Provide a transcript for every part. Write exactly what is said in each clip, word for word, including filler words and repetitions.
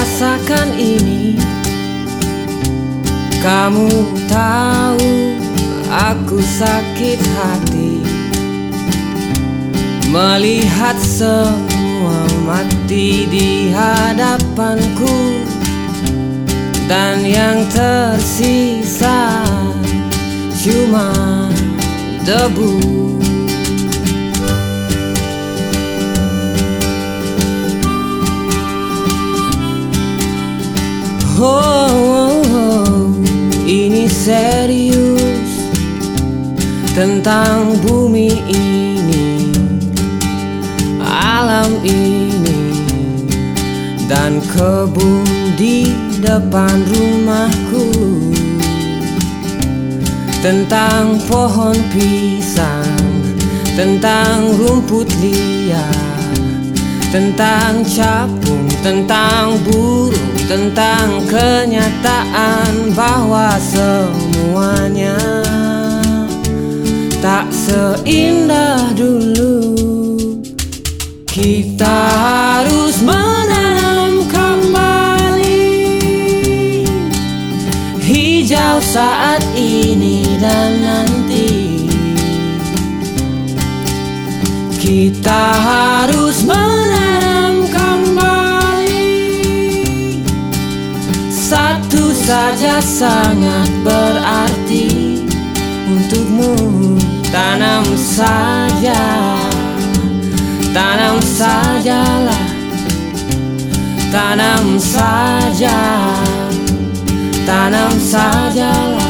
rasakan ini. Kamu tahu aku sakit hati melihat semua mati di hadapanku, dan yang tersisa cuma debu. Oh, oh, oh, ini serius tentang bumi ini, alam ini, dan kebun di depan rumahku, tentang pohon pisang, tentang rumput liar, tentang capung, tentang burung, tentang kenyataan bahwa semuanya tak seindah dulu. Kita harus menanam kembali hijau saat ini dan nanti. Kita harus menanam kembali. Satu saja sangat berarti untukmu. Tanam saja, tanam sajalah, tanam saja, tanam sajalah.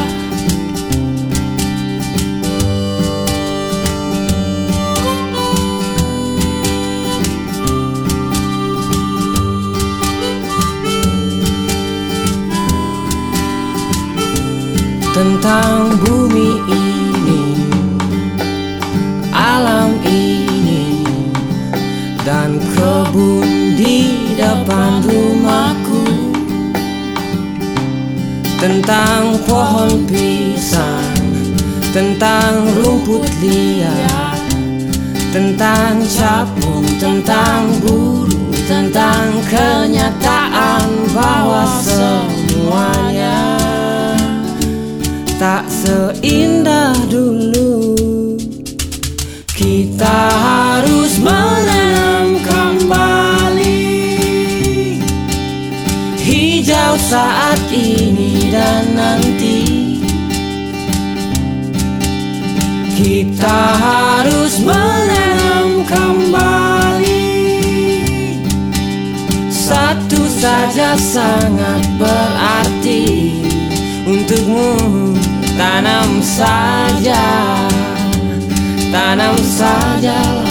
Tentang bumi ini, alam ini, dan kebun di depan rumahku, tentang pohon pisang, tentang rumput liar, tentang capung, tentang burung, tentang kenyataan bahwa semuanya tak seindah dulu. Kita harus menanam kembali hijau saat ini dan nanti. Kita harus menanam kembali. Satu saja sangat berarti untukmu. Tanam saja, tanam sajalah,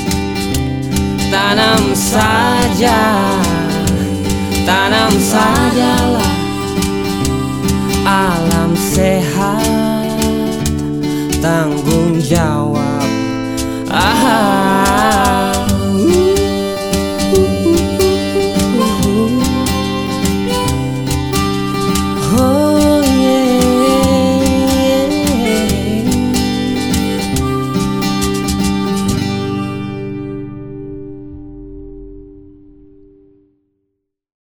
tanam saja, tanam sajalah. Alam sehat, tanggung jawab. Ah.